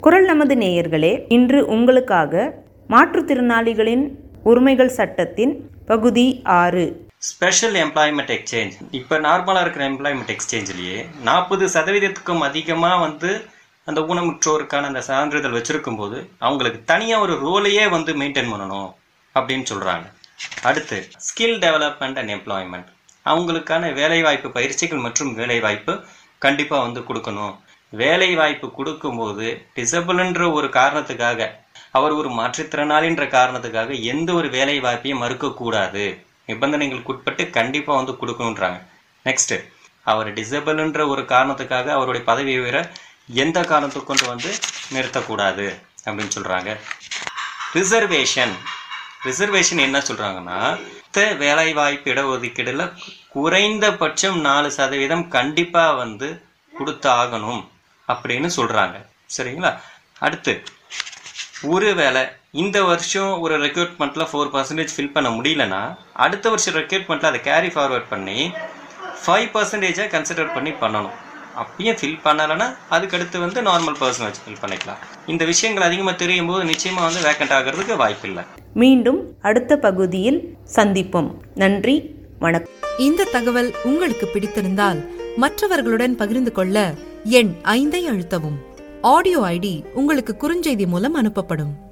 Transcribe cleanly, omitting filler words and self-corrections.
குரல் நமது நேயர்களே, இன்று உங்களுக்காக மாற்றுத்திறனாளிகளின் உரிமைகள் சட்டத்தின் பகுதி 6 ஸ்பெஷல் எம்ப்ளாய்மெண்ட் எக்ஸ்சேஞ்ச். இப்போ நார்மலாக இருக்கிற எம்ப்ளாய்மெண்ட் எக்ஸ்சேஞ்சிலேயே 40% அதிகமாக அந்த ஊனமுற்றோருக்கான அந்த சான்றிதழ் வச்சுருக்கும் போது அவங்களுக்கு தனியாக ஒரு ரோலையே மெயின்டைன் பண்ணணும் அப்படின்னு சொல்கிறாங்க. அடுத்து ஸ்கில் டெவலப்மெண்ட் அண்ட் எம்ப்ளாய்மெண்ட். அவங்களுக்கான வேலைவாய்ப்பு பயிற்சிகள் மற்றும் வேலைவாய்ப்பு கண்டிப்பாக கொடுக்கணும். வேலைவாய்ப்பு கொடுக்கும்போது டிசபிள்ன்ற ஒரு காரணத்துக்காக, அவர் ஒரு மாற்றுத்திறனாளின்ற காரணத்துக்காக எந்த ஒரு வேலை வாய்ப்பையும் மறுக்கக்கூடாது. நிபந்தனைகளுக்கு உட்பட்டு கண்டிப்பாக கொடுக்கணுன்றாங்க. நெக்ஸ்ட்டு, அவர் டிசபிள்ன்ற ஒரு காரணத்துக்காக அவருடைய பதவி உயர எந்த காரணத்துக்கு கொண்டு நிறுத்தக்கூடாது அப்படின்னு சொல்கிறாங்க. ரிசர்வேஷன் என்ன சொல்கிறாங்கன்னா, வேலைவாய்ப்பு இடஒதுக்கீடுல குறைந்தபட்சம் 4% கண்டிப்பாக கொடுத்தாகணும் அப்படின்னு சொல்கிறாங்க. சரிங்களா? அடுத்து, ஒருவேளை இந்த வருஷம் ஒரு ரெக்ரூட்மெண்ட்டில் 4% ஃபில் பண்ண முடியலன்னா அடுத்த வருஷம் ரெக்ரூட்மெண்ட்டில் அதை கேரி ஃபார்வர்ட் பண்ணி 5% கன்சிடர் பண்ணி பண்ணணும். அப்பயும் ஃபில் பண்ணலைன்னா அதுக்கடுத்து நார்மல் பர்சன் வச்சு ஃபில் பண்ணிக்கலாம். இந்த விஷயங்கள் அதிகமாக தெரியும் போது நிச்சயமாக வேக்கண்ட் ஆகிறதுக்கு வாய்ப்பு இல்லை. மீண்டும் அடுத்த பகுதியில் சந்திப்போம். நன்றி, வணக்கம். இந்த தகவல் உங்களுக்கு பிடித்திருந்தால் மற்றவர்களுடன் பகிர்ந்து கொள்ள எண் 5 அழுத்தவும். ஆடியோ ஐடி உங்களுக்கு குறுஞ்செய்தி மூலம் அனுப்பப்படும்.